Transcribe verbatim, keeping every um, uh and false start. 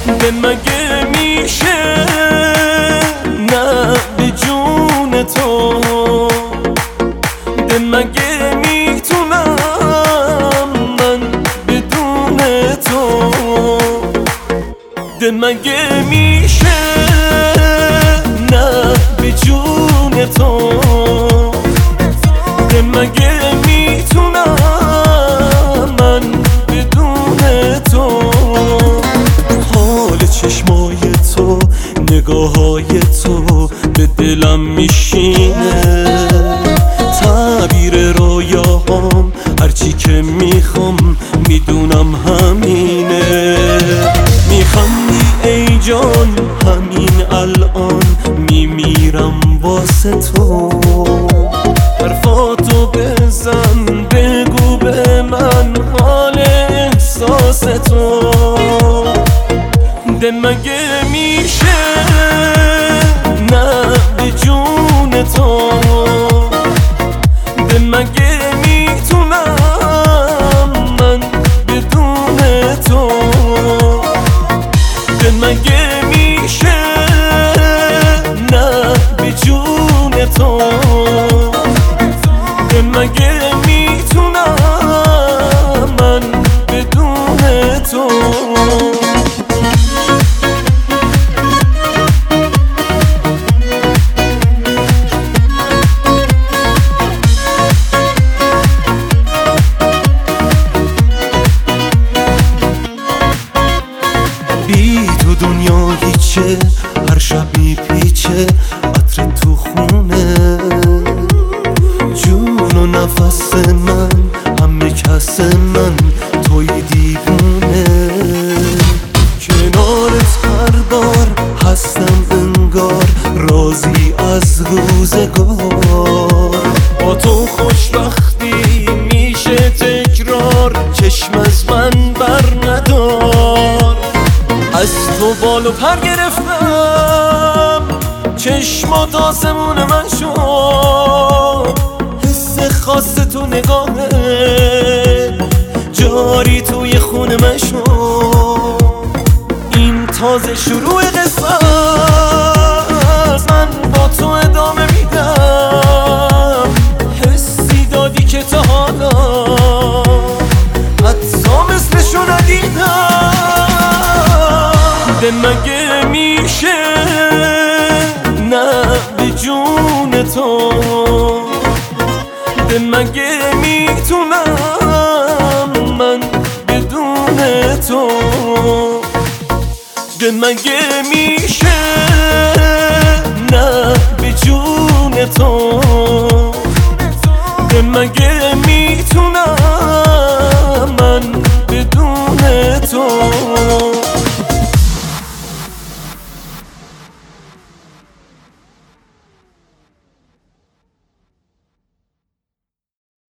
به مگه میشه نه به جون تو، به مگه میتونم من بدون تو، به مگه میشه نه به جون تو، به مگه میتونم من بدون تو. حال چشمای تو، نگاههای تو به دلم میشینه، تعبیر رویاهام هرچی که میخوام میدونم همینه. میخوندی ای جان همین الان میمیرم واسه تو، حرفاتو بزن بگو به من حال احساس تو، ده مگه میشه نه به جون تو، ده مگه میتونم من بدون تو، ده مگه میشه نه به جون تو، ده مگه میتونم من بدون تو. بی تو دنیا هیچه، هر شب میپیچه عطر تو خونه، جون و نفس من همه کس من توی دیوونه. کنارت هر بار هستم انگار راضی از روزگار، با تو خوشبختی میشه تکرار، چشم از من بر ندار. از تو بال و پر گرفتم، چشمات آسمون من شد، حس خاص تو نگاهه جاری توی خون من شد. این تازه شروع قصه، من با تو ادامه میدم، حسی دادی که تا حالا حتی مثلشو ندیدم. ده مگه میشه نه به جون تو، ده مگه میتونم من بدون تو، ده مگه میشه